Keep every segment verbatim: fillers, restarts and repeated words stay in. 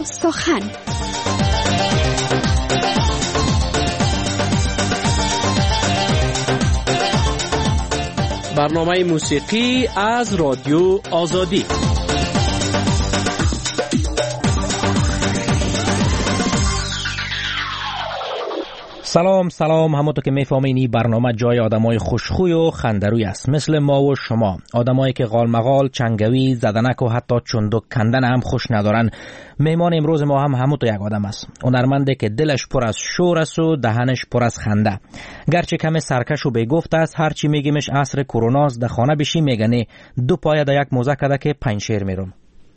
سخن. برنامه موسیقی از رادیو آزادی. سلام سلام، همونطور که میفهمین این برنامه جای آدمای خوشخوی و خندروی است، مثل ما و شما، آدمایی که غالمغال، چنگوی، زدنک و حتی چندک کندن هم خوش ندارن. مهمان امروز ما هم همونطور یک آدم است، هنرمنده که دلش پر از شور است و دهنش پر از خنده. گرچه کم سرکش و بگفت است، هرچی میگیمش عصر کروناست، در خانه بشی میگنه دو پای در یک موزه کده که پنج شیر میرم.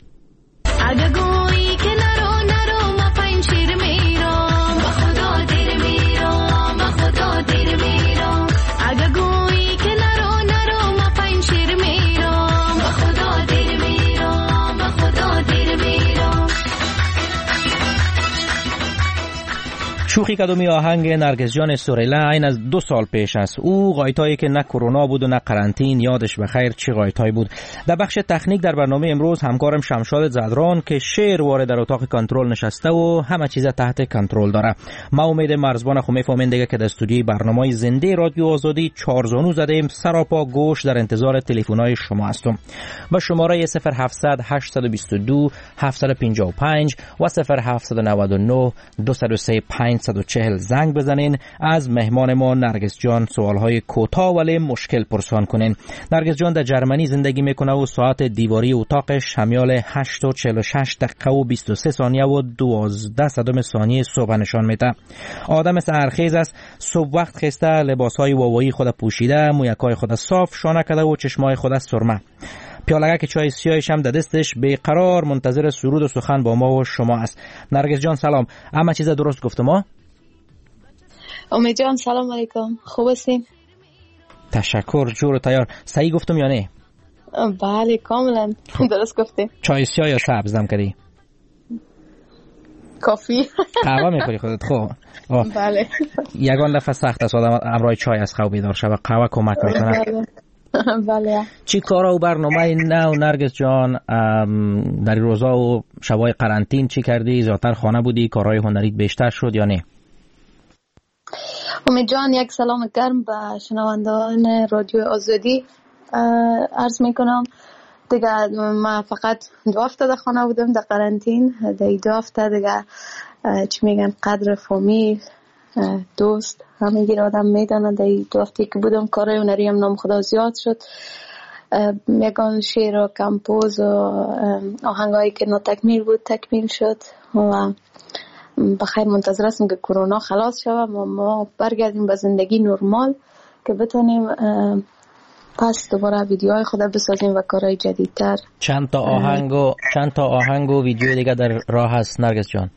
شوخی کدومی آهنگ نرگس جان سوریلا این از دو سال پیش است. او غایتایی که نه کرونا بود و نه قرنطین، یادش بخیر چه غایتایی بود. در بخش تکنیک در برنامه امروز همکارم شمشاد زدران که شعر وارد در اتاق کنترل نشسته و همه چیز تحت کنترل داره. ما امید مرزبان خو میفهمین دیگه که در استودیوی برنامه زنده رادیو آزادی چهار زانو زدیم، سراپا گوش در انتظار تلفن‌های شما هستم. با شماره صفر هفتصد هشتصد و بیست و دو هفتصد و پنجاه و پنج و صفر هفتصد و نود و نه دویست و سه پنجصد و چهل زنگ بزنین. از مهمان ما نرگس جان سوالهای کوتاه ولی مشکل پرسان کنین. نرگس جان در جرمنی زندگی میکنه و ساعت دیواری اتاقش همیال هشت و چهل و شش دقیقه و بیست و سه ثانیه و دوازده صدم ثانیه صبح نشان میده. آدم سحرخیز است، صبح وقت خسته، لباسهای واوایی خود پوشیده، مویکای خود صاف شانه کرده و چشمای خود سرمه. پیالگه که چای سیاهش هم در دستش بیقرار منتظر سرود و سخن با ما و شما است. نرگس جان سلام، همه چیز درست گفتم ما؟ امید جان سلام علیکم، خوب هستین؟ تشکر، جور و تیار. صحیح گفتم یا نه؟ بله کاملا درست گفتین. چای سیاه یا سبز دم کردی؟ کافی. قهوه میخوری خودت؟ خب بله. یگان دفعه سخت است آدم امرای چای از خواب بیدار شود، قهوه کمک میکنه. بله. چی کارا و برنامه نه و نرگس جان در روزا و شبای قرنطین چی کردی؟ زیادتر خانه بودی؟ کارهای هنریت بیشتر شد یا نه؟ امید جان یک سلام گرم به شنوندگان رادیو آزادی عرض میکنم. دیگه من فقط دو هفته در خانه بودم در قرنطین. در دو هفته دیگه چی میگن قدر فامیل دوست همه آدم میدانه. در دو هفته که بودم کارهای هنری هم نام خدا زیاد شد. یگان شعر و کمپوز و آهنگایی که ناتکمیل بود تکمیل شد و بخیر منتظر هستم که کرونا خلاص شود و ما برگردیم به زندگی نرمال که بتونیم پس دوباره ویدیوهای خود بسازیم و کارهای جدیدتر. چند تا آهنگ و چند تا آهنگ و ویدیو دیگه در راه هست نرگس جان؟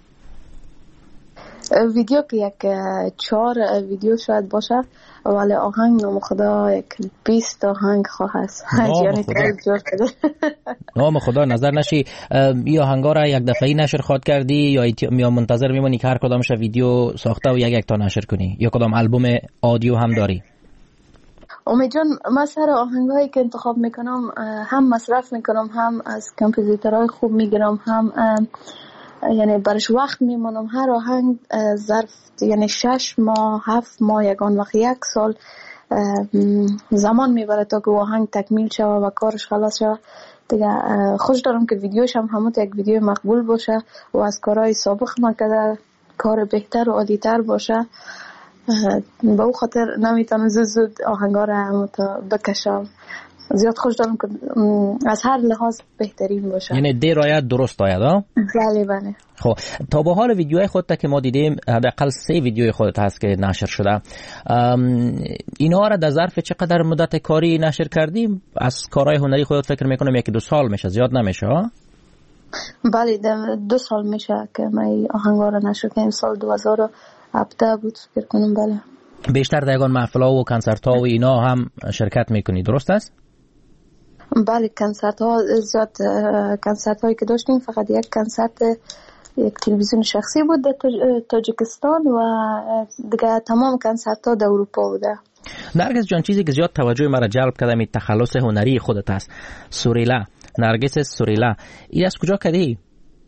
ویدیو که یک چهار ویدیو شاید باشه ولی آهنگ نام خدا یک بیست آهنگ خواهد. نام خدا نام خدا نظر نشی. این آهنگا را یک دفعی نشر خواهد کردی یا یا منتظر میمونی که هر کدامش ویدیو ساخته و یک یک تا نشر کنی یا کدام البوم آدیو هم داری؟ امید جان من سر آهنگایی که انتخاب میکنم هم مصرف میکنم، هم از کمپوزیتورهای خوب میگیرم، هم یعنی برش وقت میمونم. هر آهنگ ظرف یعنی شش ماه هفت ماه یگان وقت یک سال زمان میبره تا که آهنگ تکمیل شود و کارش خلاص شود. دیگه خوش دارم که ویدیوش هم همون یک ویدیو مقبول باشه و از کارهای سابق ما کده کار بهتر و عالی‌تر باشه. به او خاطر نمیتونم زود زود آهنگا را هم بکشم. زیاد خوش دارم که از هر لحاظ بهترین باشه، یعنی دیر آید درست آید. ها بله بله. خب تا به حال ویدیوهای خودت که ما دیدیم حداقل سه ویدیوی خودت هست که نشر شده. اینها را در ظرف چقدر مدت کاری نشر کردیم؟ از کارهای هنری خودت فکر میکنم یکی دو سال میشه، زیاد نمیشه ها؟ بله دو سال میشه که من آهنگا را نشر کردم. سال دو هزار و هفده بود فکر کنم. بله. بیشتر در یگان محفل‌ها و کنسرت‌ها و اینا هم شرکت میکنی، درست است؟ بله کنسرت ها زیاد. کنسرت هایی که داشتیم فقط یک کنسرت یک تلویزیون شخصی بود در تاجیکستان و دیگه تمام کنسرت ها در اروپا بوده. نرگس جان چیزی که زیاد توجه مرا جلب کرده می تخلص هنری خودت است. سوریلا، نرگس سوریلا، این از کجا کردی؟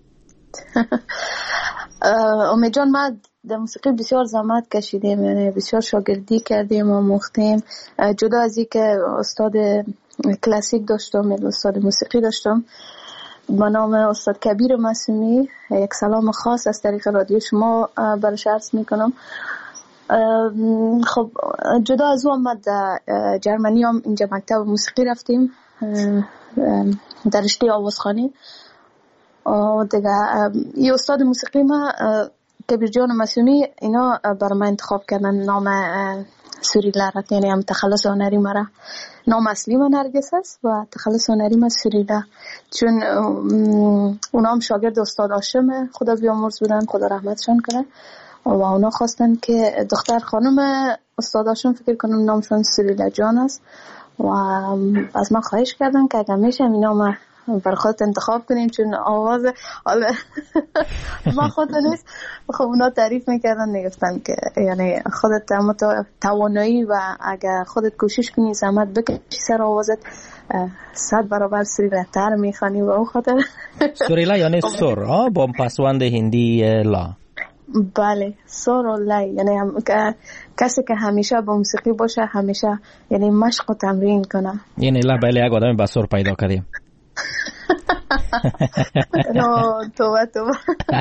امید جان، ما در موسیقی بسیار زحمت کشیدیم، یعنی بسیار شاگردی کردیم و مختیم. جدا از این که استاد کلاسیک داشتم، استاد موسیقی داشتم با نام استاد کبیر معصومی، یک سلام خاص از طریق رادیو شما برش عرض میکنم. خب جدا از اون ما در جرمنی هم اینجا مکتب موسیقی رفتیم در رشته آوازخوانی. دیگه این استاد موسیقی ما کبیر جان معصومی اینا برای من انتخاب کردن نام سوریلا را، یعنی هم تخلص هنری مرا. نام اصلی من نرگس است و تخلص هنری من سوریلا، چون اونا هم شاگرد استاد هاشم خدا بیامرز بودن، خدا رحمتشان کنه، و اونا خواستن که دختر خانم استاد هاشم فکر کنم نامشون سوریلا جان است و از من خواهش کردن که اگر میشه اینا ما بر خودت انتخاب کنیم، چون آواز حالا ما خود نیست. خب اونا تعریف میکردن، میگفتن که یعنی خودت اما توانایی و اگر خودت کوشش کنی زحمت بکشی سر آوازت صد برابر سوریلا تر میخوانی. و اون خاطر سوریلا یعنی سر ها با پسوند هندی لا. بله، سر و لا یعنی هم که کسی که همیشه با موسیقی باشه، همیشه یعنی مشق و تمرین کنه. یعنی لا بله یک آدم با سر پیدا کردیم. نه توبه توبه.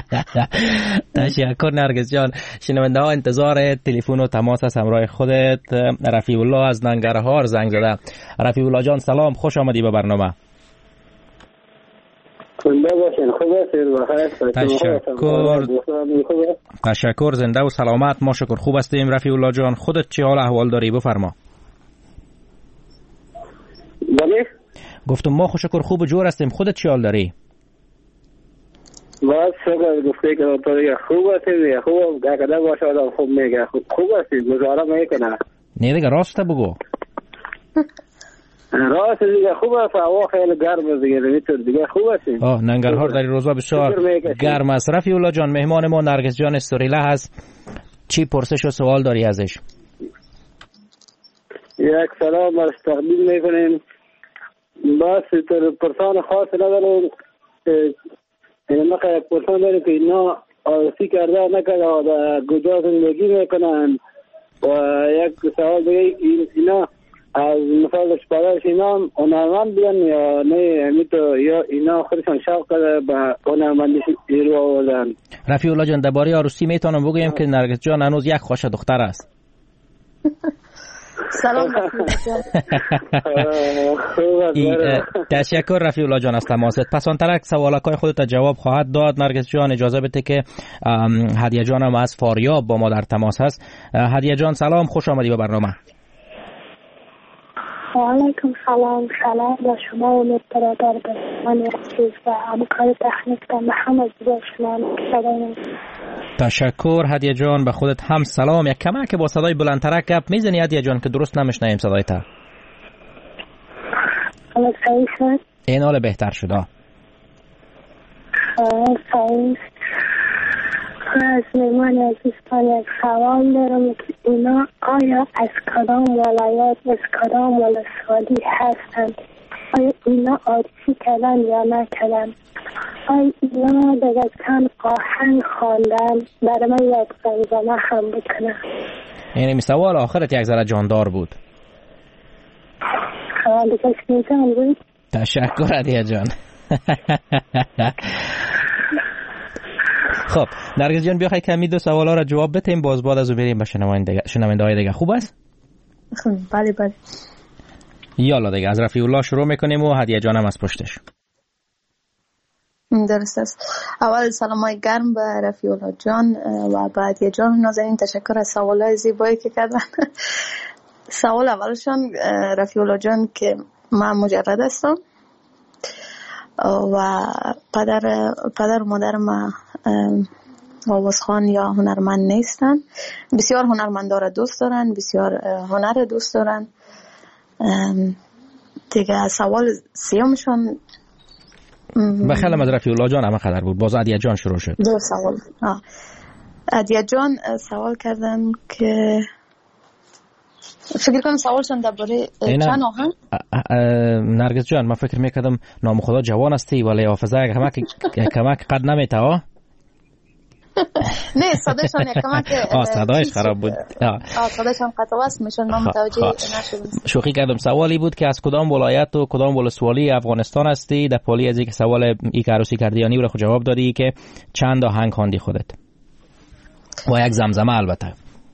تشکر نرگس جان. شنونده ها انتظار تلفن و تماس از همراه خودت. رفیع الله از ننگرهار زنگ زده. رفیع الله جان سلام، خوش آمدی به برنامه. زنده باشین، خوب هستید؟ تشکر. تشکر، زنده و سلامت. ما شکر خوب هستیم. رفیع الله جان خودت چه حال احوال داری؟ بفرما. بله؟ گفتم ما خوشکر خوب و جور هستیم، خودت چی حال داری؟ باز شکر گفته که تو خوب هستی، خوب گاکده باشه آدم خوب میگه خوب هستی، گزاره میکنه. نه دیگه راست بگو. راست دیگه خوب است، هوا خیلی گرم دیگه، نمیتونی دیگه خوب هستی. آه ننگرهار در این روزا بسیار گرم است. رفیع الله جان مهمان ما نرگس جان سوریلا هست، چی پرسش و سوال داری ازش؟ یک سلام برش تقدیم میکنیم. بس تر پرسان خاص ندارم، این مقا یک پرسان داریم که اینا آرسی کرده نکرده و کجا زندگی میکنن. و یک سوال دیگه اینا از مثالش پدرش اینا هم هنرمند بیان یا نه، همیتو یا اینا خودشان شوق کرده به هنرمندی رو آوردن. رفیع الله جان درباره عروسی میتونم بگویم که نرگس جان هنوز یک خوش دختر است. سلام تشکر رفیع الله جان از تماست. پس آن ترک سوالکای خودت جواب خواهد داد. نرگس جان اجازه بده که هدیه جانم از فاریاب با ما در تماس هست. هدیه جان سلام، خوش آمدی به برنامه. و علیکم سلام. سلام با شما و امید برادر بسیمان عزیز و همکار تکنیک و محمد باشمان. تشکر هدیه جان، به خودت هم سلام. یک کمه که با صدای بلندتر گپ میزنی هدیه جان که درست نمیشنویم صدای تا. حالا صحیح شد؟ این حال بهتر شد. صحیح. از مهمان عزیزتان یک سوال دارم که اینا آیا از کدام ولایت از کدام ولسوالی هستند؟ آیا اینا آرسی کردن یا نکردن؟ آیا اینا دیگه چند آهنگ خواندن؟ برای من یک زمزمه هم بکنه. یعنی می سوال آخرت یک ذره جاندار بود. دیگه شنیدم بود. تشکر هدیه جان. خب نرگس جان بیا کمی دو سوالا را جواب بدیم، باز بعد از اون بریم به شنونده های دیگه. خوب است؟ بله بله. یالا دیگه از رفیع الله شروع میکنیم و هدیه جانم از پشتش. درست است. اول سلامای گرم به رفیع الله جان و به هدیه جان نازنین. تشکر از سوالای زیبایی که کردن. سوال اولشان رفیع الله جان که من مجرد هستم و پدر پدر و مادر ما آوازخوان یا هنرمند نیستن. بسیار هنرمندا را دوست دارن، بسیار هنر دوست دارن. دیگه سوال سیومشون بخیلم از رفیع الله جان همه قدر بود. باز هدیه جان شروع شد. دو سوال. هدیه جان سوال کردن که فکر کنم سوالشان درباره چند آهنگ. نرگس جان من فکر میکردم نام خدا جوان هستی ولی حافظه کمک کمک قد نمیته ها. نه صدایشان کمک آه صدایش خراب بود. آه صدایشان قطع وصل میشن ما متوجه نشدیم. شوخی کردم. سوالی بود که از کدام ولایت و کدام ولسوالی افغانستان هستی. در پالی از اینکه سوال ای که عروسی کردی یعنی خود جواب دادی که چند آهنگ خواندی خودت و یک زمزمه البته.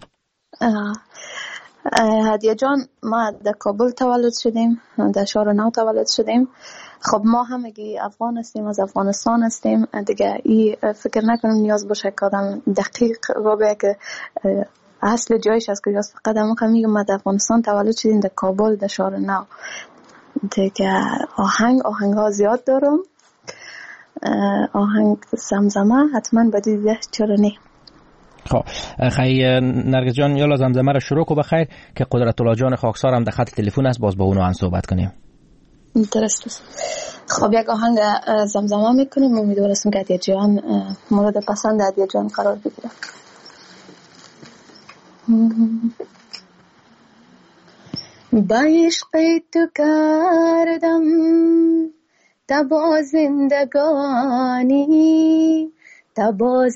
هدیه جان ما در کابل تولد شدیم، در شهر نو تولد شدیم. خب ما همگی افغان هستیم، از افغانستان هستیم دیگه. ای فکر نکنم نیاز باشه که آدم دقیق بگه که اصل جایش از کجاست. فقط هم میگم ما در افغانستان تولد شدیم، در کابل در شهر نو دیگه. آهنگ آهنگ ها زیاد دارم. آهنگ زمزمه حتما بدیده چرا نه. خب خیلی نرگس جان یالا زمزمه رو شروع کو بخیر که قدرت الله جان خاکسار هم در خط تلفن است، باز با اونو هم صحبت کنیم. درست است. خب یک آهنگ زمزمه میکنیم، امیدوارم که هدیه جان مورد پسند هدیه جان قرار بگیره. با عشق تو کردم تبا زندگانی، تبا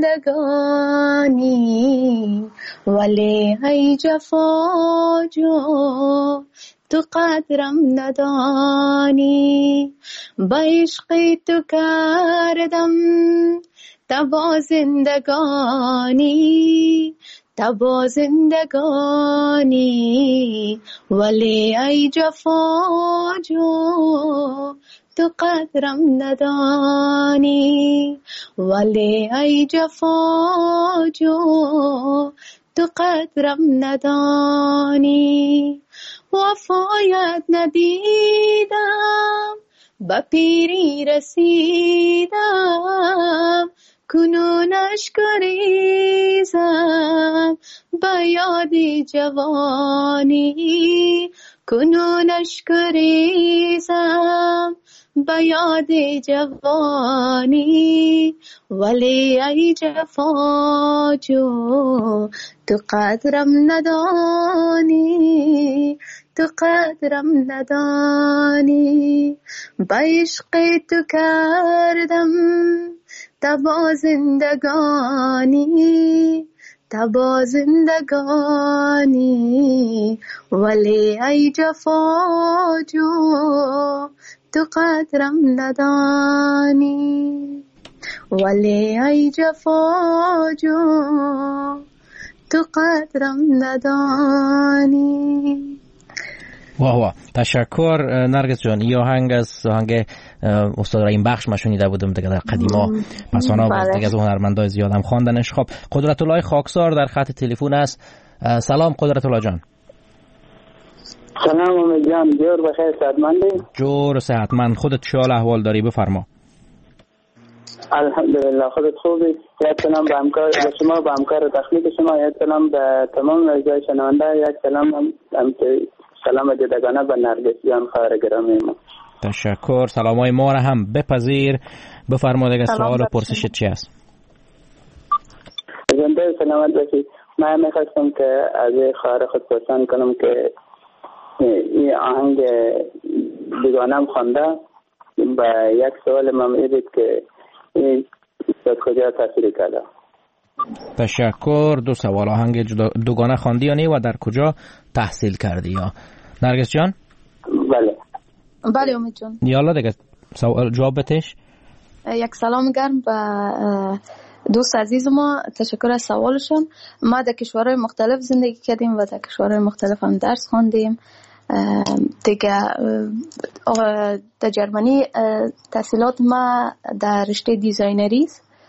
زندگانی، ولی ای جفا جو تو قدرم ندانی. با عشق تو کردم تبا زندگانی، تبا زندگانی، ولی ای جفا جو تو قدرم ندانی. ولی ای جفا جو تو قدرم ندانی. وفایت ندیدم به پیری رسیدم، کنونش گریزم به یاد جوانی، کنونش گریزم به یاد جوانی. ولی ای جفا جو تو قدرم ندانی، تو قدرم ندانی. با عشق تو کردم تبا زندگانی، تبا زندگانی، ولی ای جفا جو تو قدرم ندانی. ولی ای جفا جو تو قدرم ندانی. واه واه تشکر نرگس جان. این آهنگ از آهنگ استاد رحیم بخش ما شنیده بودم دیگه در قدیما پسانا بود دیگه، از هنرمندای زیادم خواندنش. خب قدرت الله خاکسار در خط تلفن است. سلام قدرت الله جان. سلام امید جان، جور بخیر صحتمندی؟ جور صحتمند. خودت چه حال احوال داری بفرما. الحمدلله خودت خوبی؟ یک سلام به همکار به شما، به همکار تخلیق شما، یک سلام به تمام اعضای شنونده، یک سلام هم سلام دیدگانه به نرگس جان خواهر گرامی ما. تشکر. سلامای ما را هم بپذیر. بفرما دیگه سوال و پرسشت چی است؟ زنده سلامت باشی. من میخواستم که از خواهر خود پرسان کنم که این آهنگ بیگانم خوانده و یک سوال من ایدید که این از کجا تاثیر کرده. تشکر. دو سوال آهنگ دوگانه خواندی یا نه و در کجا تحصیل کردی یا نرگس جان؟ بله بله امید جان. یالا دیگه جواب بتش. یک سلام گرم به دوست عزیز ما، تشکر از سوالشون. ما در کشورهای مختلف زندگی کردیم و در کشورهای مختلف هم درس خواندیم دیگه. در جرمنی تحصیلات ما در رشته دیزاینری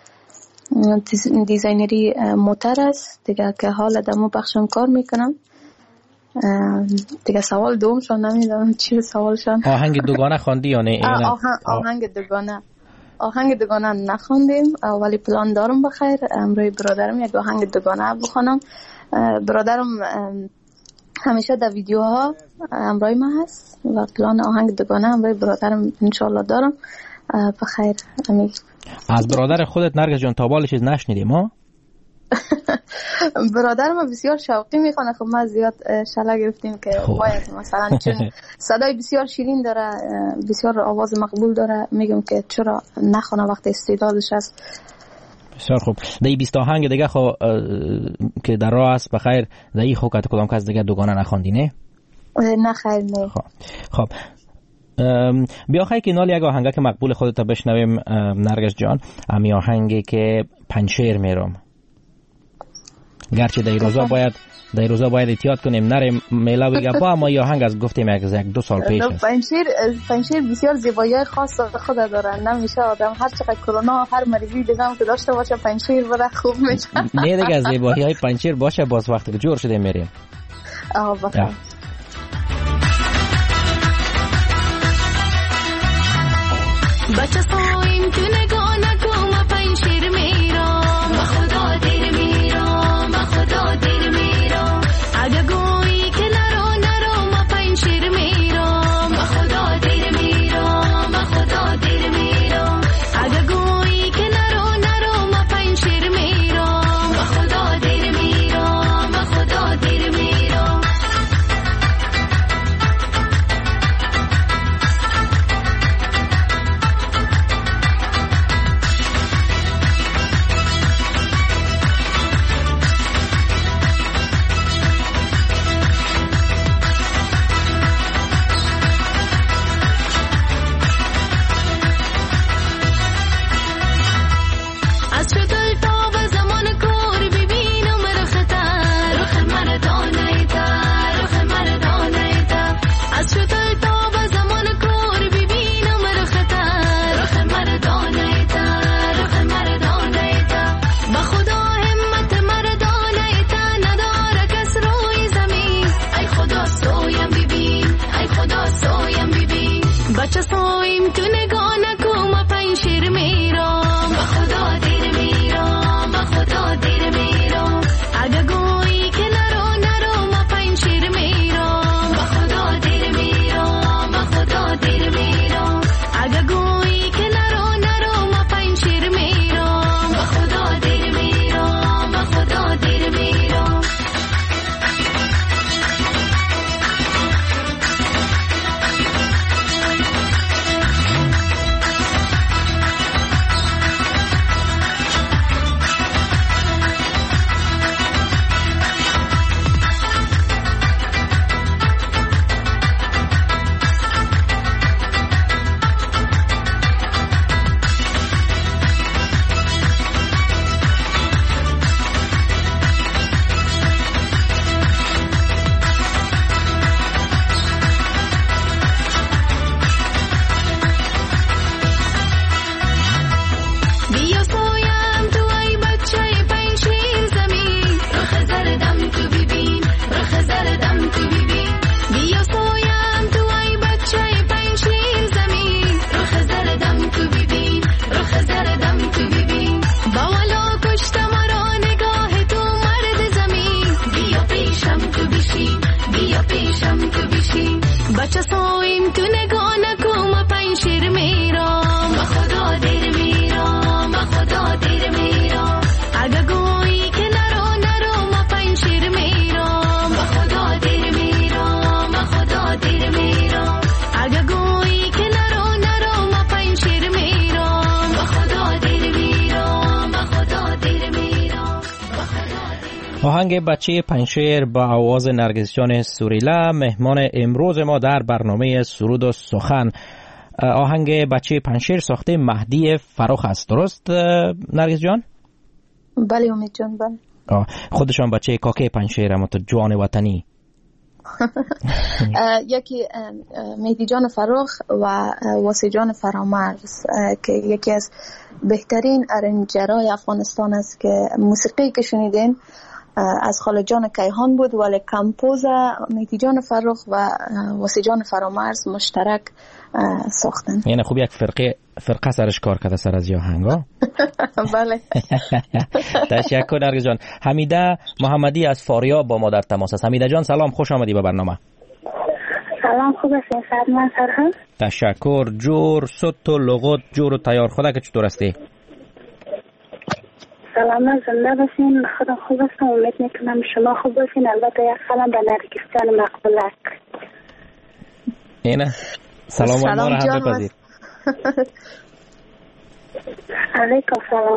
دیزاینری موتر است دیگه که حالا در مو بخشم کار میکنم دیگه. سوال دومشون نمیدونم چی سوالشون. آهنگ دوگانه خواندی یا نه؟ آهنگ آهنگ دوگانه آهنگ دوگانه نخوندیم ولی پلان دارم بخیر امروی برادرم یک آهنگ دوگانه بخونم. برادرم همیشه در ویدیوها امروی ما هست و پلان آهنگ دوگانه امروی برادرم انشالله دارم. بخیر امید. از برادر خودت نرگس جان تا بالا چیز نشنیدیم ها؟ برادر ما بسیار شوقی میخونه، خب ما زیاد شلا گرفتیم که باید مثلا چون صدای بسیار شیرین داره، بسیار آواز مقبول داره، میگم که چرا نخونه وقت استعدادش هست. بسیار خوب. دی بیست آهنگ دیگه خو که در راه است بخیر، دی خو کات کدام کس دیگه دوگانه نخوندی نه؟ نه خیر نه. خب خب بیا خیلی که نال یک آهنگه که مقبول خودت بشنویم نرگس جان، امی آهنگی که پنشیر میرم. گرچه در روزا باید در روزا باید احتیاط کنیم نریم میله و گپا، اما این آهنگ از گفتیم یک یک دو سال پیش است. پنشیر پنشیر بسیار زیبایی خاص خود داره، نمیشه آدم هر چقدر کرونا هر مریضی دیگه هم که داشته باشه پنشیر بره خوب میشه. نه دیگه زیبایی های پنشیر باشه، باز وقتی که جور شده میریم. آه بخیر. بچه سایم تو نگاه نکن، ما پنشیر میرم، ما خدا دیر میرم، ما خدا دیر میرم. اگه گویی که نرو نرو، ما پنشیر میرم، ما خدا دیر میرم، ما خدا دیر میرم. اگه گویی که نرو نرو، ما پنشیر میرم، ما خدا دیر میرم، ما خدا دیر میرم. بچه سایم تو نگاه نکن، ما پنشیر میرم، با خدا دیر میرم، با خدا دیر میرم. اگه گویی که نرو نرو، ما پنشیر میرم، با خدا دیر میرم، با خدا دیر میرم. اگه گویی که نرو نرو، ما پنشیر میرم، با خدا دیر میرم، با خدا دیر میرم. بچه سایم تو نگاه نکن، ما پنشیر میرم، ما خدا دیر میرم، ما خدا دیر میرم. اگه گویی که نرو نرو، ما پنشیر میرم، ما خدا دیر میرم، ما خدا دیر میرم. اگه گویی که نرو نرو، ما پنشیر میرم، ما خدا دیر میرم، ما خدا دیر میرم. آهنگ بچه پنشیر با آواز نرگس جان سوریلا مهمان امروز ما در برنامه سرود و سخن. آهنگ بچه پنشیر ساخته مهدی فراخ است، درست نرگس جان؟ بله امید جان بله. خودشان بچه کاکه پنشیر، اما تو جوان وطنی. یکی مهدی جان فراخ و واسی جان فرامرز که یکی از بهترین ارنجرهای افغانستان است که موسیقی که شنیدین از خالد جان کیهان بود، ولی کمپوز مهدی جان فراخ و واسی جان فرامرز مشترک ساختن. یعنی خوب یک فرقه فرقه سرش کار کرده سر از آهنگا. بله. تشکر نرگس جان. حمیده محمدی از فاریاب با ما در تماس است. حمیده جان سلام، خوش آمدی به برنامه. سلام، خوب هستین خدمت سرهنگ؟ تشکر. جور صوت و لغت جور و تیار خوده که چطور هستی؟ سلامت زنده باشین. خودم خوب هستم، امید میکنم شما خوب باشین. البته یک سلام به نرگس جان مقبولک. اینه سلام و ما را هم بپذیر. علیکم سلام.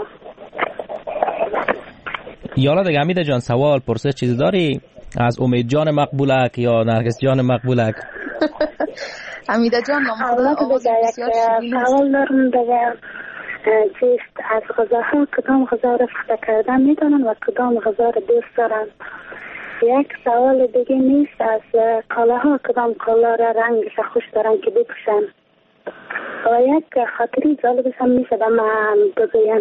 یالا دیگه حمیده جان سوال پرسه چیزی داری از امید جان مقبولک یا نرگس جان مقبولک؟ حمیده جان نام خدا بسیار شیرین است. سوال دارم دیگه چیست از غذاها کدام غذا را فخته کردن میتونن و کدام غذا را دوست دارن؟ یک سوال دیگه نیست از کالاها کدام کالا را رنگش خوش دارن که بپوشن؟ و یک خاطری جالبش هم میشه به من بگوین.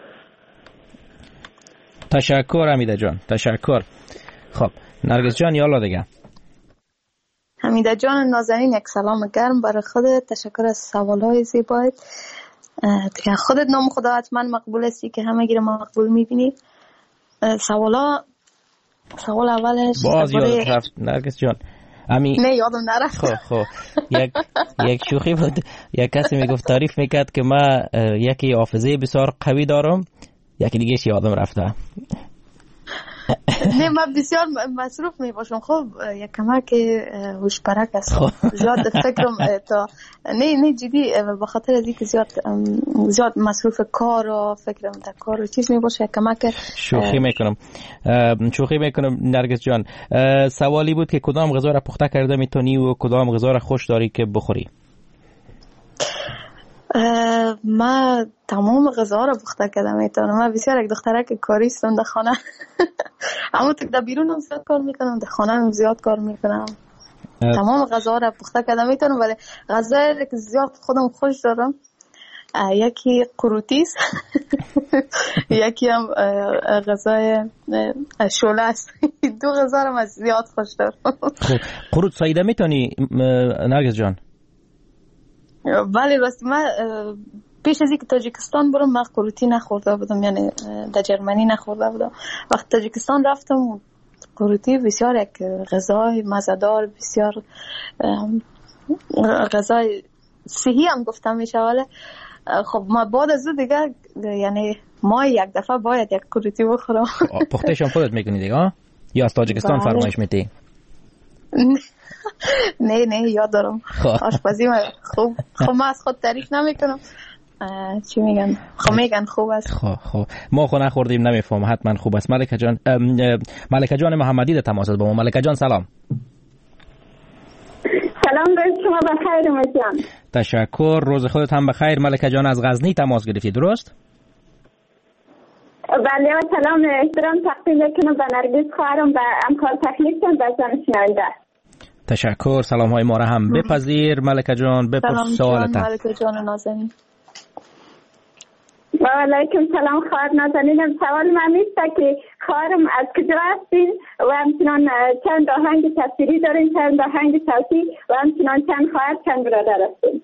تشکر حمیده جان، تشکر. خب نرگس جان یالا دیگه. حمیده جان نازنین یک سلام گرم برای خودت. تشکر از سوالای زیبایت. دیگه خودت نام خدا حتما مقبول هستی که همه گیر ما مقبول میبینی. سوالا سوال اولش باز یادت رفت نرگس جان. امی نه یادم نرفت. خب خب یک یک شوخی بود. یک کسی میگفت تعریف میکرد که من یکی حافظه بسیار قوی دارم، یکی دیگه ش یادم رفته. نه من بسیار مصروف می باشم. خب یک کمک هوش پرک است. زیاد فکرم تا نه نه جدی به خاطر از اینکه زیاد زیاد مصروف کار و فکرم در کار و چیز می باشه یک کمک. شوخی میکنم شوخی میکنم نرگس جان. سوالی بود که کدام غذا را پخته کرده میتونی و کدام غذا را خوش داری که بخوری؟ ما تمام غذا را پخته کردم میتونم. من بسیار یک دخترک کاری هستم در خانه. اما تو در بیرون هم زیاد کار میکنم، در خانه هم زیاد کار میکنم. تمام غذا را پخته کردم میتونم، ولی غذایی که زیاد خودم خوش دارم یکی قروتی است یکی هم غذای شوله است. دو غذا را من زیاد خوش دارم. قروت سایده میتونی نرگس جان؟ ولی راست من پیش از اینکه تاجیکستان برم من قروتی نخورده بودم، یعنی در جرمنی نخورده بودم. وقت تاجیکستان رفتم قروتی بسیار یک غذای مزه‌دار، بسیار غذای صحی هم گفتم میشه. ولی خب ما بعد از دیگه یعنی ما یک دفعه باید یک قروتی بخورم. پخته‌ش هم خودت میکنی دیگه یا از تاجیکستان فرمایش میدی؟ نه نه یاد دارم آشپزی من خوب خب من از خود تعریف نمیکنم. چی میگن؟ خب میگن خوب است. خب خب ما خود نخوردیم نمیفهم، حتما خوب است. ملکه جان ملکه جان محمدی ده تماس با ما. ملکه جان سلام. سلام روز شما بخیر مجان. تشکر، روز خودت هم بخیر. ملکه جان از غزنی تماس گرفتی درست؟ بله و سلام احترام تقدیم میکنم به نرگس خواهرم و همکار تکلیفم و زن شنونده. تشکر، سلام های ما را هم بپذیر. ملکه جان بپرس سوالت. سلام ملکه جان نازنین. و علیکم سلام خواهر نازنینم. سوال من میسته که خواهرم از کجا هستین و همچنان چند آهنگ تصویری دارین، چند آهنگ صوتی و همچنان چند خواهر چند برادر هستین؟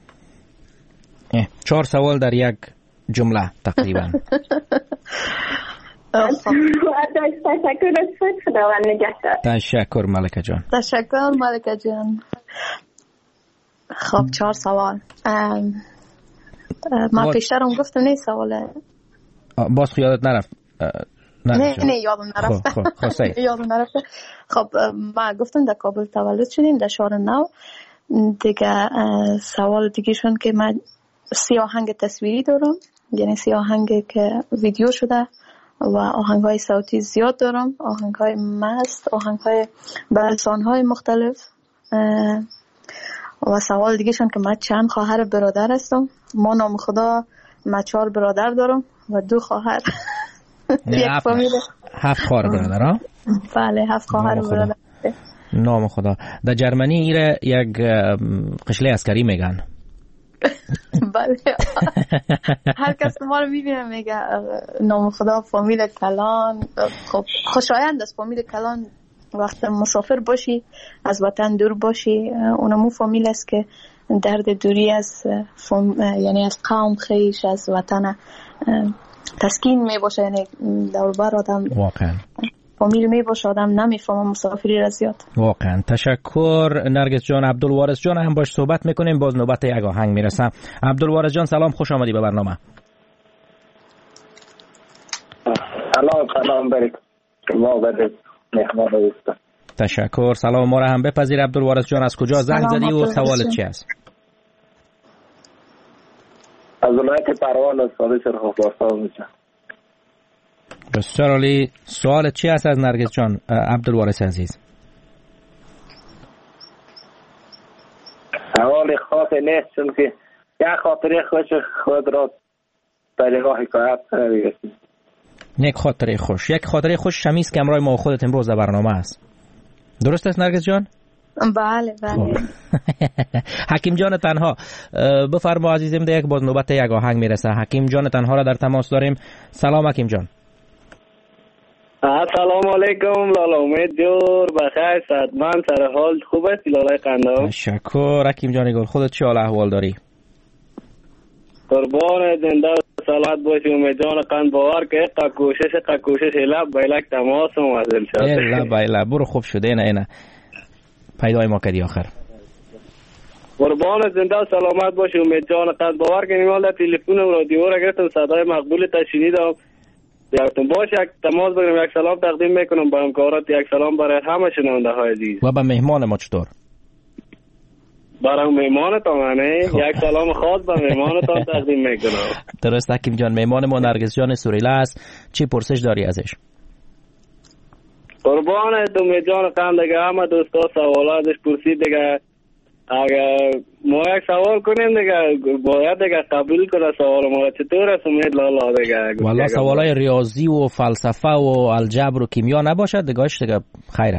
چهار سوال در یک جمله تقریبا. تشکر از خود خداوند نگهدار. تشکر ملکه جان. تشکر ملکه جان. خب چهار سوال. ما پیشترم گفتم نه سواله باز خیالت نرفت؟ نه نه یادم نرفته. خب خب یادم نرفته. خب ما گفتم در کابل تولد شدیم در شهر نو دیگه. سوال دیگه شون که من سی آهنگ تصویری دارم، یعنی سی آهنگ که ویدیو شده و آهنگ های صوتی زیاد دارم، آهنگ های مست، آهنگ های برسان های مختلف. و سوال دیگه شون که من چند خواهر برادر هستم. ما نام خدا من چهار برادر دارم و دو خواهر. یک فامیل هفت خواهر برادر ها؟ بله هفت خواهر برادر. نام خدا. در جرمنی ایره یک قشله عسکری میگن. بله هر کس ما رو میبینه میگه نام خدا فامیل کلان. خب خوشایند است فامیل کلان. وقت مسافر باشی از وطن دور باشی اونمو فامیل است که درد دوری از فام... یعنی از قوم خیش از وطن تسکین می باشه، یعنی دور بر آدم واقعا فامیل می باشه آدم نمیفهمه مسافری را زیاد. واقعا تشکر نرگس جان. عبدالوارث جان هم باش صحبت میکنیم، باز نوبت یک آهنگ میرسم. عبدالوارث جان سلام، خوش آمدی به برنامه. سلام سلام برید ما برید مهمان هستم. تشکر. سلام ما را هم بپذیر عبدالوارث جان. از کجا زنگ زدی و سوالت چی است؟ از ولایت پروان از سال شرخوفارسان میشم. بسیار عالی. سوالت چی است از نرگس جان عبدالوارث عزیز؟ سوال خاص نیست چون که یک خاطره خوش خود را طریقه حکایت کنه. یک خاطره خوش یک خاطره خوش شمیست که امروز ما خودت امروز در برنامه است. درست است نرگس جان؟ بله بله. حکیم جان تنها بفرما عزیزم، ده یک باز نوبت یک آهنگ میرسه. حکیم جان تنها را در تماس داریم. سلام حکیم جان. السلام علیکم لالا، امید جور بخیر صحتمند سر حال خوب است لالا قندام؟ تشکر حکیم جان گل. خودت چه حال احوال داری؟ قربان زنده و سلامت باشی امید جان قند باور که اقا کوشش اقا کوشش لب بایلک تماس موازل شد. لب بایلک برو خوب شده. نه اینه پیدای ما کردی آخر. قربان زنده و سلامت باشی امید جان قند باور که نیمال در تلفون و رادیو را گرفتم صدای مقبول تشنیدم. یادتون باشه یک تماس بگیرم، یک سلام تقدیم میکنم با همکارات، یک سلام برای همه شنونده های عزیز و به مهمان ما چطور؟ برای مهمانتان نه یک سلام خاص به مهمانتان تقدیم میکنم. درست حکیم جان. مهمان ما نرگس جان سوریلا است. چی پرسش داری ازش؟ قربانت امید جان قند دیگه همه دوستا سوالاتش پرسید دیگه، اگر ما یک سوال کنیم دیگه باید دیگه قبول کنه سوال ما. چطور است امید لالا دیگه؟ والا سوالای ریاضی و فلسفه و الجبر و کیمیا نباشد دیگهش دیگه خیره.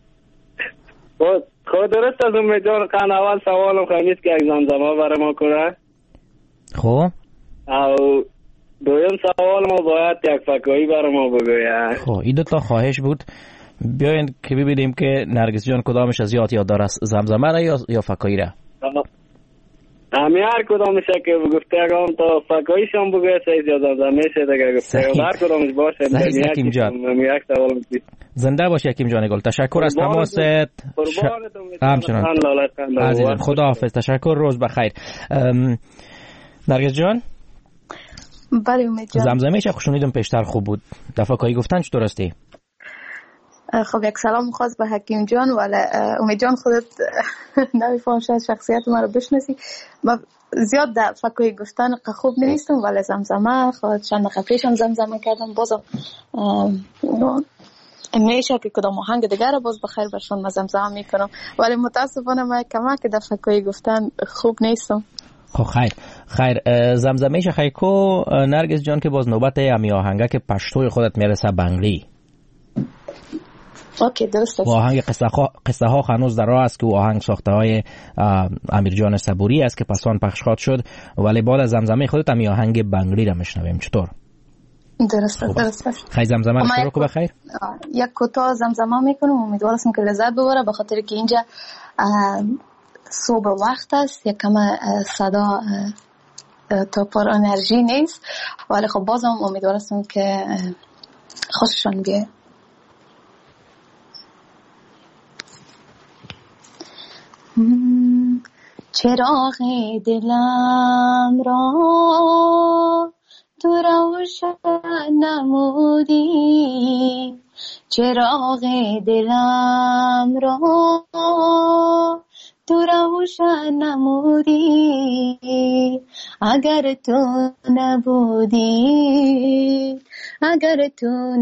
خود درست است امید جان قند. اول سوالم خمیست که یک زمزمه برای ما کنه. خب او دویم سوال ما باید یک فکایی برای ما بگوید. خب این دو تا خواهش بود. بیاین که ببینیم که نرگس جان کدامش از یاد یاد داره، زمزمه را یا یا فکایی را؟ همی هر کدامش که گفته اگه تا فکاییشان بگوید سیز یا زمزمه شه دیگه گفته هر کدامش باشه. صحیح حکیم جان. زنده باش حکیم جان گل. تشکر از تماست. همچنان عزیزم خدا حافظ. تشکر. روز بخیر. نرگس جان بله امید جان. زمزمه چه خوشونیدم پیشتر خوب بود. دفکایی گفتن چطور استی؟ خب یک سلام خاص به حکیم جان. ولی امید جان خودت نمیفهم شاید شخصیت ما رو بشناسی. ما زیاد در فکایی گفتن خوب نیستم ولی زمزمه خود چند دقیقه پیشم زمزمه کردم. بازم میشه که کدام آهنگ دیگر رو باز بخیر برشان ما زمزمه میکنم ولی متاسفانه ما کمک در فکایی گفتن خوب نیستم. خب خیر خیر. زمزمه خیر کو نرگس جان که باز نوبت امی آهنگه که پشتوی خودت میرسه بنگلی. اوکی درست است. آهنگ قصه ها قصه ها هنوز در راه است که آهنگ ساخته های امیر جان صبوری است که پسان پخش خواد شد ولی بعد از زمزمه خودت امی آهنگ بنگلی را میشنویم. چطور؟ درست است درست است. خیر زمزمه رو شروع کو بخیر. یک کوتاه زمزمه میکنم امیدوارم که لذت ببره به خاطر که اینجا صبح وقت است یک کم صدا تا پر انرژی نیست ولی خب بازم امیدوارم که خوششان بیاد. چراغ دلم را تو روشن نمودی، چراغ دلم را تو روشن نمودی. اگر تو نبودی اگر تو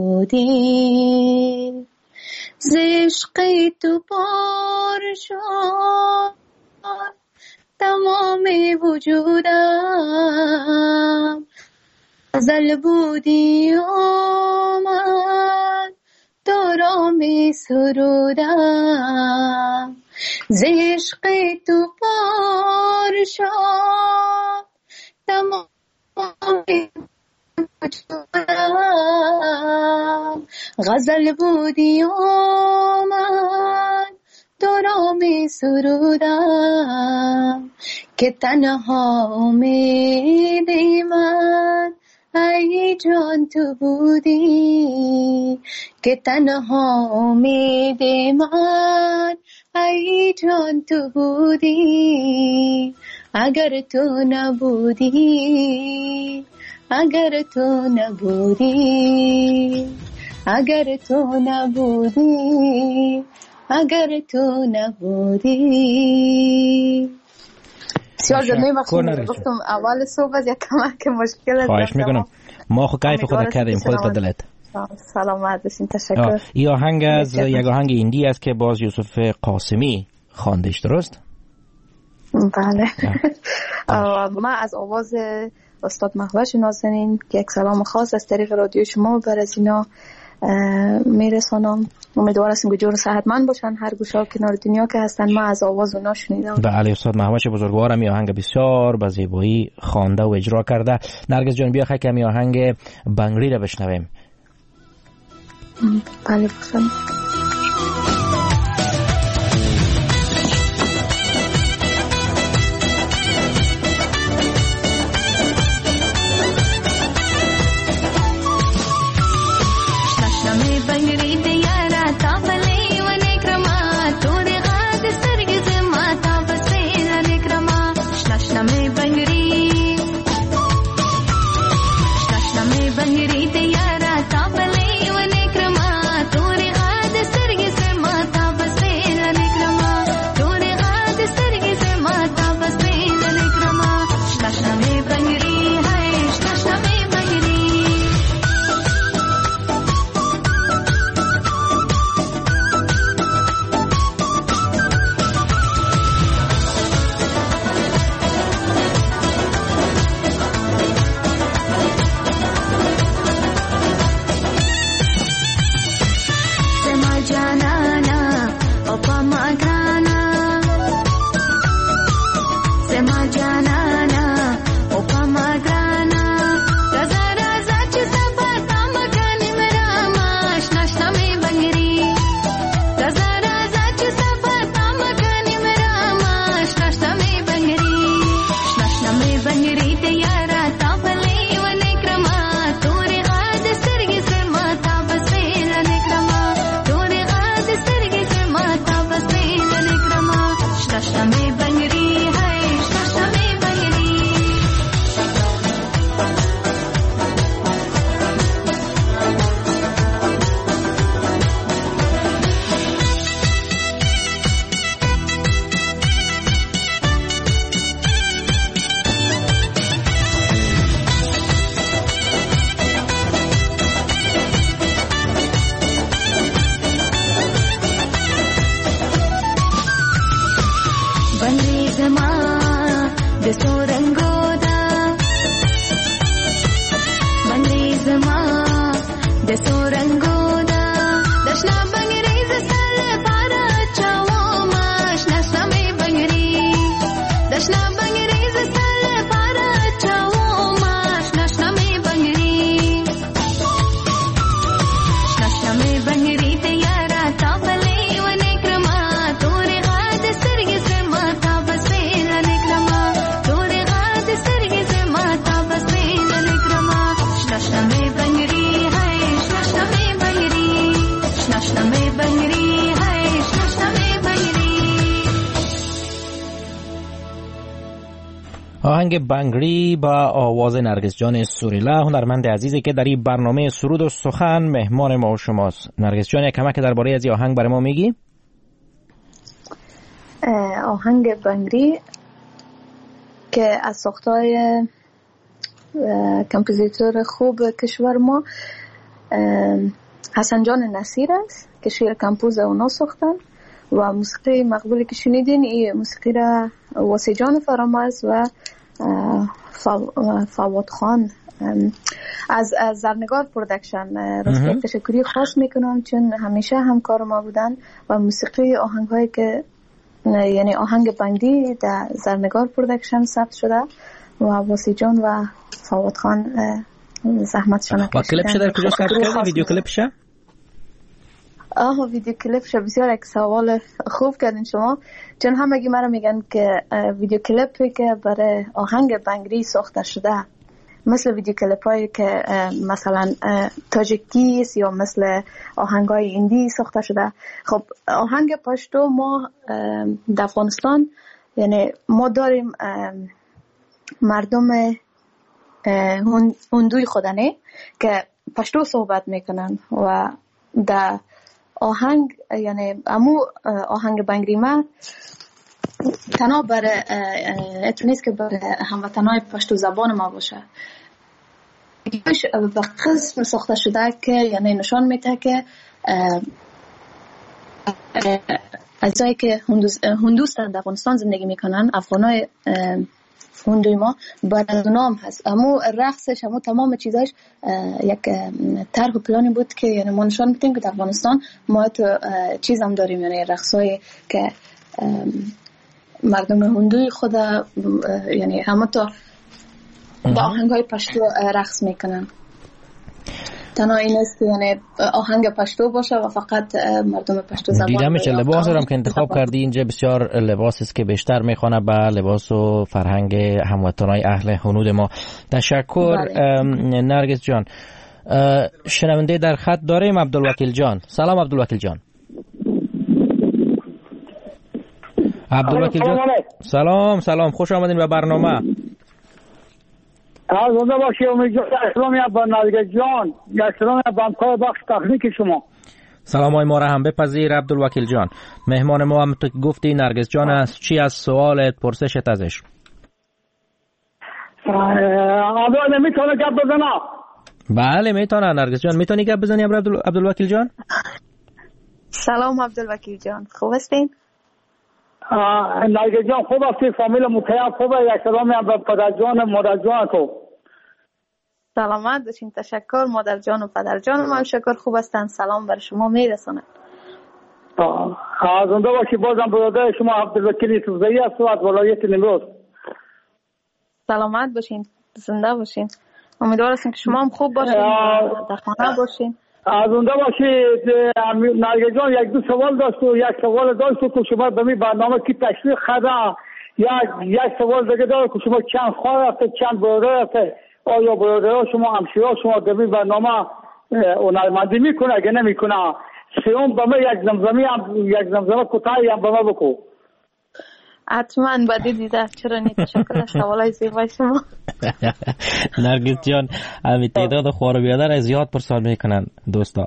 نبودی ز عشق تو پار شد تمام وجودم. غزل بودی آمد تو را می سرودم. ز عشق تو پار شد تمام وجودم. غزل بودی آمد تو را می سرودم. که تنها امید من ای جان تو بودی، که تنها امید من ای جان تو بودی. اگر تو نبودی اگر تو نبودی اگر تو نبودی اگر تو نبودی. بسیار جمعه بخشید گفتم اول صبح از یک کمک مشکل خواهش میکنم. ما خو کیف خود کردیم خودت بدلت. سلامت باشین. تشکر. این آهنگ از یک آهنگ ایندی است که باز یوسف قاسمی خواندهش، درست؟ بله. ما از آواز استاد مهوش نازنین که یک سلام خاص از طریق رادیو شما بر از اینا میرسانم. امیدوار هستیم که جور صحتمند باشن هر گوشه کنار دنیا که هستن. ما از آواز اونا شنیدم. بله استاد مهوش بزرگوار می آهنگ بسیار به زیبایی خوانده و اجرا کرده. نرگس جان بیا خیلی می آهنگ بنگری را بشنویم. بله بخیر. آهنگ بنگری با آواز نرگس جان سوریلا، هنرمند عزیزی که در این برنامه سرود و سخن مهمان ما و شماست. نرگس جان یک کمک درباره از این آهنگ برای ما میگی؟ آهنگ بنگری که از ساختای کمپوزیتور خوب کشور ما حسن جان نصیر است که شعر کمپوز اونا ساختن و موسیقی مقبولی که شنیدین این موسیقی را واسه جان فرامرز و فواد خان از از زرنگار پرودکشن راست تشکری خاص میکنم چون همیشه همکار ما بودن و موسیقی آهنگایی که یعنی آهنگ بندی در زرنگار پرودکشن ثبت شده و واسه جان و فواد خان زحمتشون کشیدن. و کلیپش در کجا ثبت کردی؟ ویدیو کلیپش؟ آها ویدیو کلیپش بسیار یک سوال خوب کردین شما، چون همگی مرا میگن که ویدیو کلیپی که برای آهنگ بنگری ساخته شده مثل ویدیو کلیپ هایی که مثلا تاجیکی یا مثل آهنگ های ایندی ساخته شده. خب آهنگ پشتو ما در افغانستان یعنی ما داریم مردم هندوی خودنه که پشتو صحبت میکنن و در آهنگ یعنی امو آهنگ بنگریمه تنها برای اتونیست که برای هموطنهای پشتو زبان ما باشه. به قسم ساخته شده که یعنی نشان میده که اعضایی که هندوستان در افغانستان زندگی میکنن، افغانای هندوی ما برای نام هست. اما رقصش، اما تمام چیزاش یک طرح و پلانی بود که یعنی ما نشان میدیم که در افغانستان ما تو چیز هم داریم، یعنی رقصایی که مردم هندوی خود یعنی همه تا با آهنگ‌های پشتو رقص میکنن. تنها این است یعنی آهنگ پشتو باشه و فقط مردم پشتو زبان. دیدم چه لباس هم که انتخاب کردی اینجا بسیار لباسی است که بیشتر میخوانه به لباس و فرهنگ هموطنای اهل هنود ما. تشکر نرگس جان. شنونده در خط داریم عبدالوکیل جان. سلام عبدالوکیل جان. عبدالوکیل جان سلام سلام، خوش آمدین به برنامه. از اونجا باشی امید جان، اسلامی با نرگس جان، اسلامی با همکار بخش تکنیک شما. سلام های ما را هم بپذیر عبدالوکیل جان. مهمان ما هم تو گفتی نرگس جان است، چی از سوالت پرسشت ازش؟ آدم میتونه گپ بزنه؟ بله میتونه نرگس جان، میتونی گپ بزنی عبدالوکیل جان؟ سلام عبدالوکیل جان، خوب هستین؟ نرگس جان خوب هستی؟ فامیل متعب خوبه؟ یک سلامی هم به پدر جان مادر جان تو. سلامت باشین. تشکر. مادر جان و پدر جان هم شکر خوب هستن، سلام بر شما میرسونن. از اونجا باشی بازم برادر شما عبدالوکیل یوسفزئی است از ولایت نیمروز. سلامت باشین، زنده باشین. امیدوار هستیم که شما هم خوب باشین، در خانه باشین. از اونجا باشی نرگس جان، یک دو سوال داشت و یک سوال داشت که شما به می برنامه کی تشویق خدا، یک یک سوال دیگه داشت که شما چند خواهر هسته، چند برادر هسته، آیا برادرها شما همسایه‌ها شما به می برنامه هنرمندی میکنه اگه نمیکنه؟ سوم به من یک زمزمه هم یک زمزمه کوتاهی هم به من بکو. حتما بدی دیده. چرا نی؟ تشکر از سوالای زیبای شما. نرگس جان همین تعداد خوار و بیادر زیاد پرسان میکنن دوستا.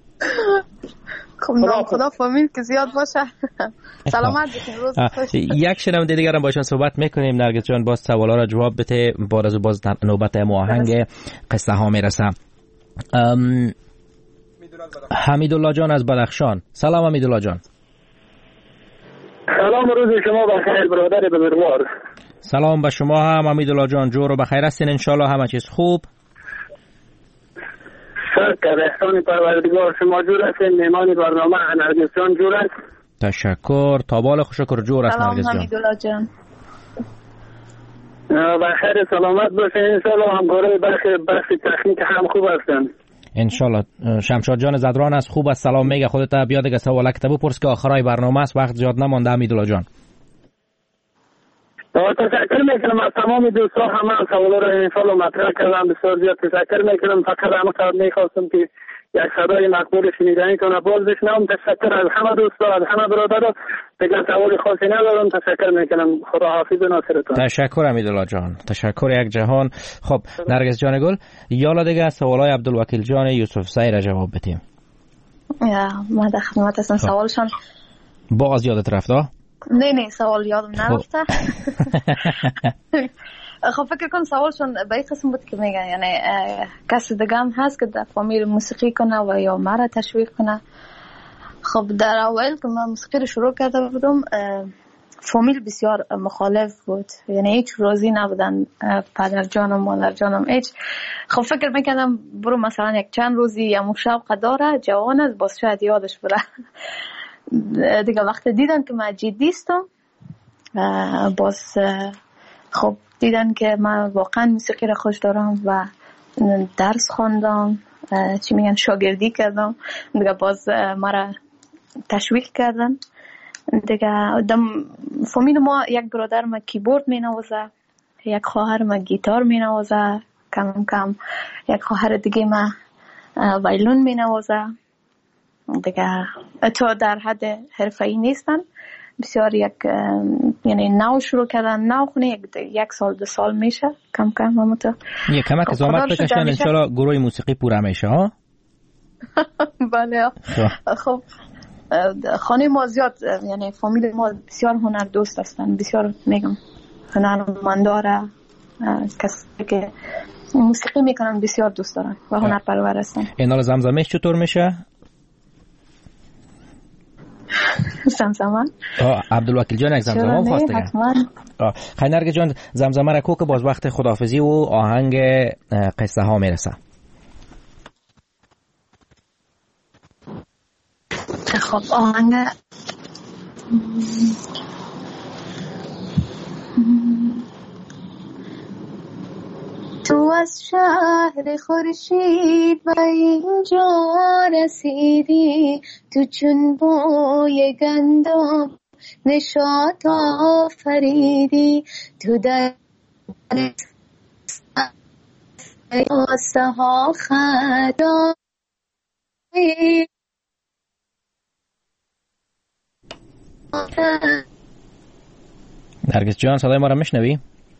خب نام خدا فهمید که زیاد باشه. سلامت باشین، روز خوش. یک شنونده دیگر هم باشن صحبت میکنیم. نرگس جان باز سوالا را جواب بده، باز باز نوبت آهنگ قصه ها میرسه. حمیدالله جان از بدخشان. سلام حمیدالله جان. سلام، روز شما بخیر برادر بزرگوار. سلام به شما هم حمیدالله جان، جور و بخیر هستین انشالله، همه چیز خوب؟ شکر احسان پروردگار، شما جور هستین؟ مهمان برنامه نرگس جان جور است؟ تشکر، تابال خوشکر جور است نرگس جان. سلام حمیدالله جان. بخیر سلامت باشین انشالله. همکارای بخش بخش تکنیک هم خوب هستن انشالله. شمشاد جان زدران از خوب است، سلام میگه. خودت بیا دیگه سوالک تو بپرس که آخرای برنامه است، وقت زیاد نمانده حمیدالله جان. تشکر میکنم از تمام دوستان، همه سوالا رو انشالله مطرح کردم، بسیار زیاد تشکر میکنم. فقط همه میخواستم که یک صدای مقبول شنیدنی کنه باز بشنوم. تشکر از همه دوستان، از همه برادران. دیگه سوال خاصی ندارم. تشکر میکنم. خدا حافظ و ناصرتون. تشکر حمیدالله جان، تشکر یک جهان. خب نرگس جان گل، یالا دیگه سوالای عبدالوکیل جان یوسفزئی را جواب بدیم. یا ما در خدمت هستم. سوالشان باز یادت رفته؟ نه نه سوال یادم نرفته. خب فکر کنم سوالشون به این قسم بود که میگن یعنی کسی دیگه هم هست که در فامیل موسیقی کنه و یا مرا تشویق کنه. خب در اول که من موسیقی رو شروع کرده بودم فامیل بسیار مخالف بود، یعنی هیچ راضی نبودن، پدر جانم مادر جانم هیچ. خب فکر میکردم برو مثلا یک چند روزی یا شوق داره جوان است باز شاید یادش بره. دیگه وقت دیدن که من جدی هستم باز خب دیدن که من واقعا موسیقی را خوش دارم و درس خواندم، چی میگن شاگردی کردم، دیگه باز مرا تشویق کردن. دیگه دم فامیل ما یک برادر ما کیبورد می نوازه، یک خواهر ما گیتار می نوازه، کم کم یک خواهر دیگه ما وایلون می نوازه. دیگه تو در حد حرفه‌ای نیستن، بسیار یک یعنی نو شروع کردن، نو خونه یک, یک سال دو سال میشه کم کم و متو یک کمک از آمد بکشن انشالله گروه موسیقی پورا میشه ها. بله. خب خانه ما زیاد یعنی فامیل ما بسیار هنر دوست هستن، بسیار میگم هنرمنداره، کسی که موسیقی میکنن بسیار دوست دارن و هنرپرور هستن. اینال زمزمه چطور میشه؟ زمزمه؟ آه عبدالوکیل جان یک زمزمه هم خواسته گه. آه خیلی نرگس جان زمزمه رکو که باز وقت خداحافظی و آهنگ قصه ها میرسه. خب آهنگ تو از شهر خورشید و اینجا رسیدی، تو چون بوی گندم نشاط آفریدی، تو در سها خدا. نرگس جان صدای ما را میشنوی؟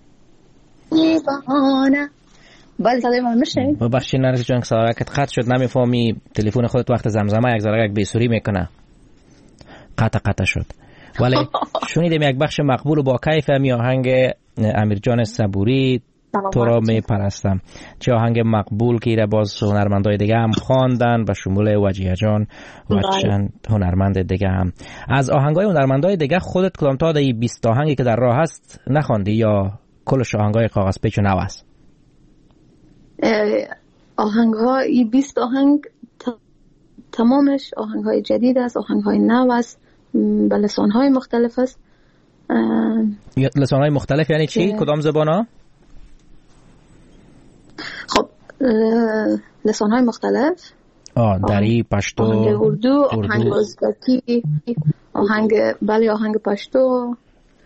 بهانه. بله صدای ما را میشنوی؟ ببخشید نرگس جان صدایت قطع شد، نمیفهمی تلفن خودت وقت زمزمه یک ذره یک بیسوری میکنه، قطع قطع شد. ولی شنیدیم یک بخش مقبول و با کیف همی آهنگ امیرجان صبوری تو را میپرستم، چه آهنگ مقبول که ایره باز هنرمندای دیگه هم خواندن به شمول وجیه جان و چند هنرمند دیگه هم. از آهنگای هنرمندای دیگه خودت کدام تا دی بیست آهنگی که در راه هست نخواندی یا کلش آهنگای کاغذ پیچ و نو است؟ آهنگای بیست آهنگ تمامش آهنگای جدید است، آهنگای نو است، به لسانهای مختلف است. لسانهای مختلف یعنی چی؟ کدام زبان ها؟ خب لسانهای مختلف، آه دری، پشتو، آهنگ اردو، آهنگ ازبکی، آهنگ بله آهنگ پشتو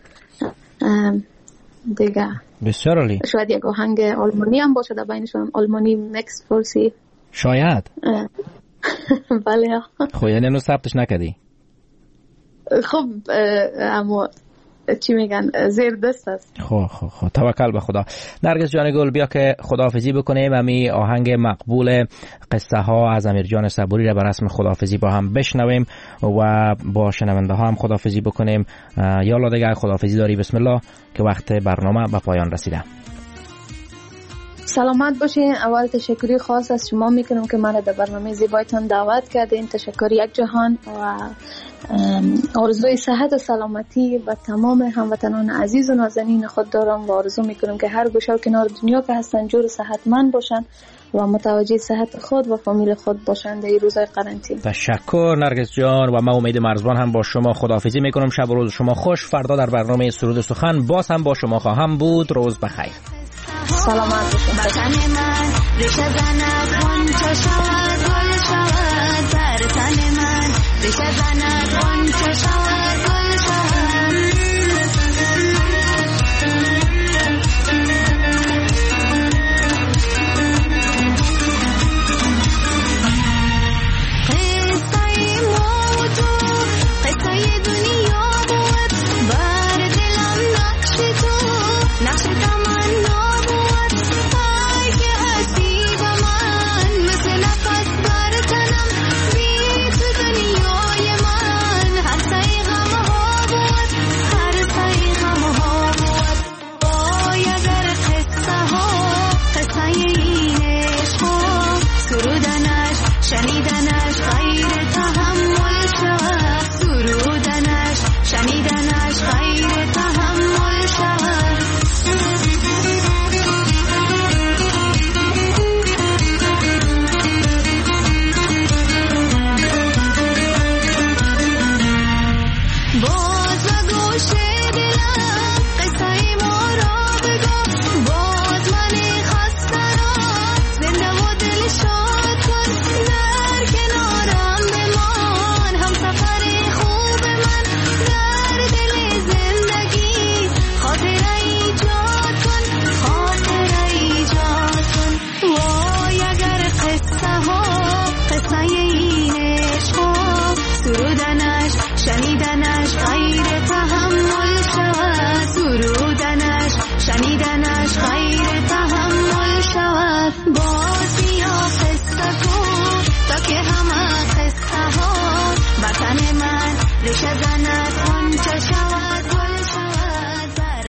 دیگه. بسیار عالی. شاید یک آهنگ آلمانی هم باشه در بینشون، آلمانی مکس فارسی شاید. بله. خب یعنی نو ثبتش نکردی؟ خب اما چی میگن زیر دست است. خب خب خب توکل به خدا. نرگس جان گل بیا که خداحافظی بکنیم، امی آهنگ مقبول قصه ها از امیرجان صبوری را به رسم خداحافظی با هم بشنویم و با شنونده ها هم خداحافظی بکنیم. یالا دیگه خداحافظی داری بسم الله که وقت برنامه به پایان رسیده. سلامت باشین. اول تشکری خاص از شما میکنم که من در برنامه زیبایتان دعوت کردین. تشکر یک جهان و آرزوی صحت و سلامتی و تمام هموطنان عزیز و نازنین خود دارم و آرزو میکنم که هر گوشه و کنار دنیا که هستن جور صحتمند باشن و متوجه صحت خود و فامیل خود باشن در این روزهای قرنطینه. تشکر نرگس جان و من امید مرزبان هم با شما خداحافظی میکنم. شب و روز شما خوش. فردا در برنامه سرود سخن باز هم با شما خواهم بود. روز بخیر. سلامت باشین. وطن من ریشه زند غنچه شود گل شود، در تن من ریشه زند غنچه شود گل